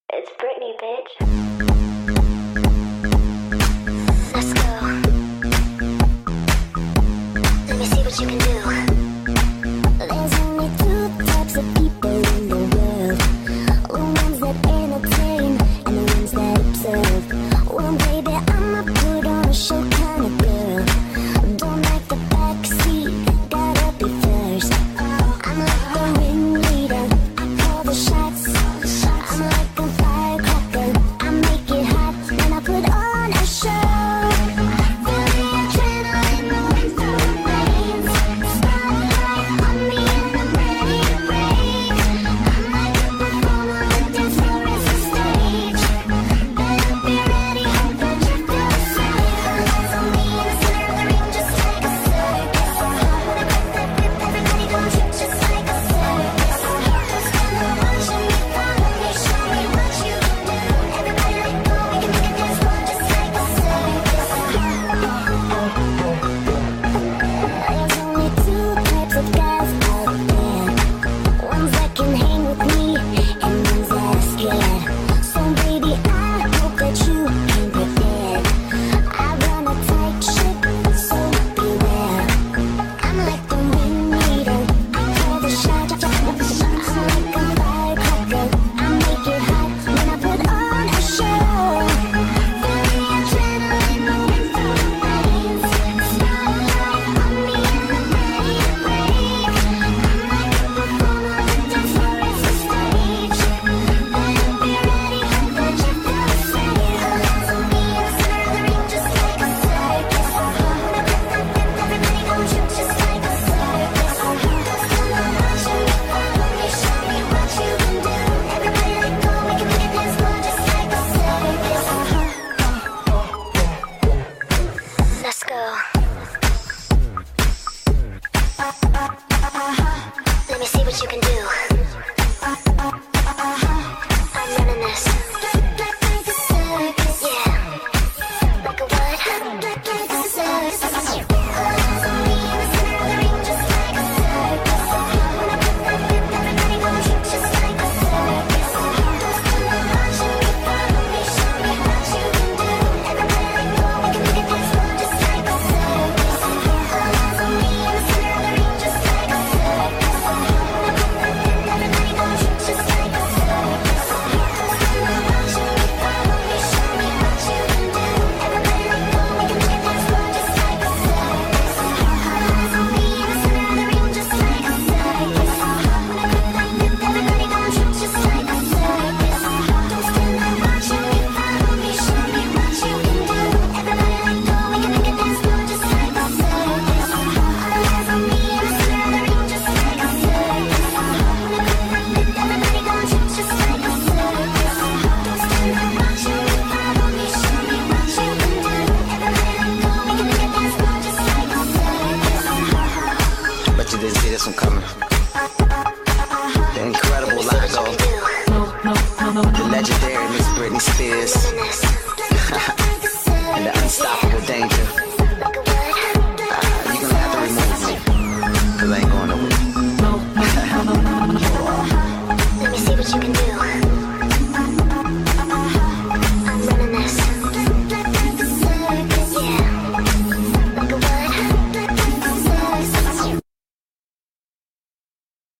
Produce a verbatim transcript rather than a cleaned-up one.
It's Britney, bitch. Let's go. Let me see what you can do. There's only two types of people in the world. The ones that entertain and the ones that observe. Well, baby, I'm a put on a show kind of girl. Don't like the backseat, gotta be first. I'm like the ringleader, I call the shots. I'm like a firecracker, I make it hot when I put on a show. Feel the adrenaline moving through the veins. Spotlight on me and I'm ready to break. I'm like a performer, the dance floor is the stage. Better be ready, hope that you feel the same. Eyes on me in the center of the ring, just like a circus. When I grab that grip, everybody gon' trip just like a circus. Who's gonna watch me, follow me, show me what you can do. Everybody let go, we can make a dance floor just like a circus. There's only two types of guys out there. Ones that can hang with me and ones that are scared. So baby, I hope that you came prepared. I run a tight ship, so beware. I'm like the ringleader, I call the shots. I'm like a firecracker, I make it hot when I put on a show. Feel the adrenaline moving through the veins. Spotlight on me and I'm ready to break. I'm like a performer, the dance floor is the stage. Better be ready, hope that you feel the same. Eyes on me in the center of the ring, just like a circus. When I grab that grip, everybody gon' trip just like a circus. Who's gonna watch me, follow me, show me what you can do. Everybody let go, we can make a dance floor just like a circus. Let's go. Let me see what you can do. I'm running this. Like a circus, yeah. Like a what? Like a circus. Eyes on me in the center of the ring, just like a circus. When I put that grip, everybody gon' trip just like a circus. Who's gonna watch me, follow me, show me what you can do. Everybody let go, we can make a dance floor just like a circus. Eyes on me in the center of the ring, just like a circus. When I put that grip, everybody gon' trip just like a circus. Who's gonna watch me, follow me, show me what you can do. Everybody let go, we can make a dance floor just like a circus. Eyes on me in the center of the ring, just like a circus. When I put that grip, everybody gon' trip just like a circus. Don't stand there watching me, follow me, show me what you can do. Everybody let go, we can make a dance floor just like a circus. Eyes on me in the center of the ring, just like a circus. When I put that grip, everybody gon' trip just like a circus. Don't stand there watching me, follow me, show me what you can do. Everybody let go, we can make a dance floor just like a circus. Bet you didn't see this one coming. The incredible Lago, the legendary Miss Britney Spears. Running this.